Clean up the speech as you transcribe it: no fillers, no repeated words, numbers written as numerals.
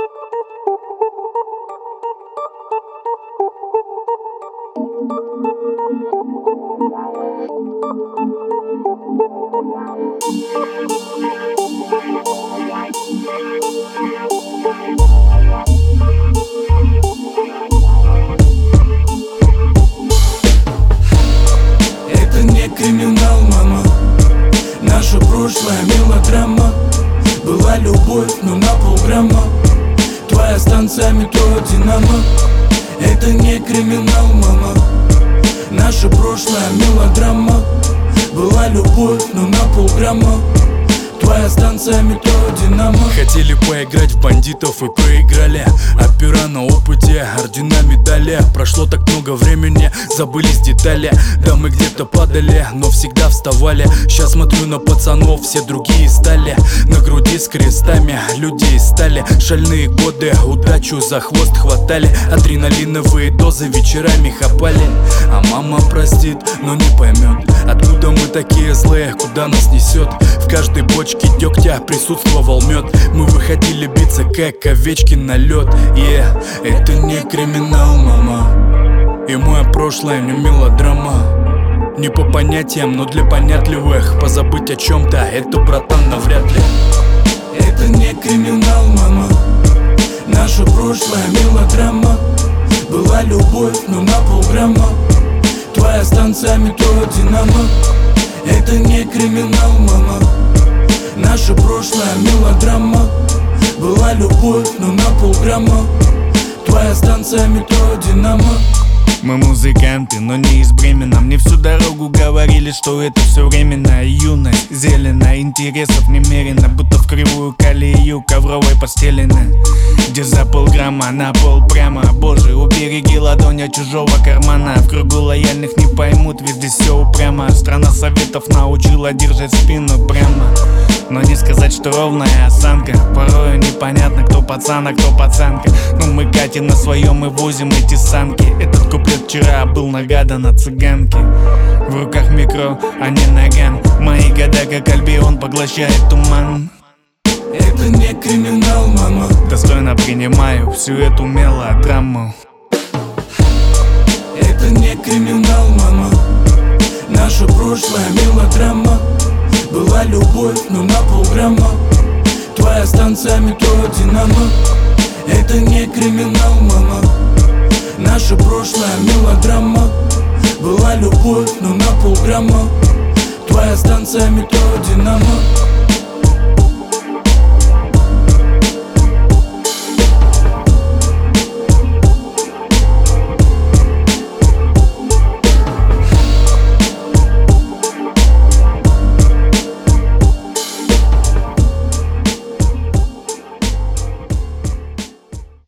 Это не криминал, мама. Наша прошлая мелодрама. Была любовь, но на полграмма. Твоя станция метро Динамо. Это не криминал, мама. Наша прошлая мелодрама. Была любовь, но на полграмма. Твоя станция метро Динамо. Хотели поиграть в бандитов и проиграли. Опера на опыте, ордена, медали. Прошло так много времени, забылись детали. Да мы где-то падали, но всегда вставали. Сейчас смотрю на пацанов, все другие стали. На груди с крестами, людей стали. Шальные годы, удачу за хвост хватали. Адреналиновые дозы вечерами хапали. А мама простит, но не поймет, откуда мы такие злые, куда нас несет. В каждой бочке дегтя присутствовал мед. Мы выходили биться, как овечки на лед. Это не криминал, мама. И мое прошлое не мелодрама. Не по понятиям, но для понятливых. Позабыть о чем-то, это, братан, навряд ли. Это не криминал, мама. Наша прошлая мелодрама. Была любовь, но на полграмма. Твоя станция метро Динамо. Это не криминал, мама. Наша прошлая мелодрама. Была любовь, но на полграмма. Твоя станция метро Динамо. Мы музыканты, но не из Бремена. Мне всю дорогу говорили, что это все временно. Юность зелена, интересов немерено. Будто в кривую колею ковровой постелено. Где за полграмма на пол прямо. Боже, убереги ладонь от чужого кармана. В кругу лояльных не поймут, везде все упрямо. Страна советов научила держать спину прямо. Но не сказать, что ровная осанка. Порою непонятно, кто пацан, а кто пацанка. Но мы катим на своем и возим эти санки. Этот куплет вчера был нагадан от цыганки. В руках микро, а не наган. Мои года, как Альбион, поглощает туман. Это не криминал, мама. Достойно принимаю всю эту мелодраму. Это не криминал, мама. Наша прошлая мелодрама. Была любовь, но на полграмма. Твоя станция метро Динамо. Это не криминал, мама. Наша прошлая мелодрама. Была любовь, но на полграмма. Твоя станция метро Динамо.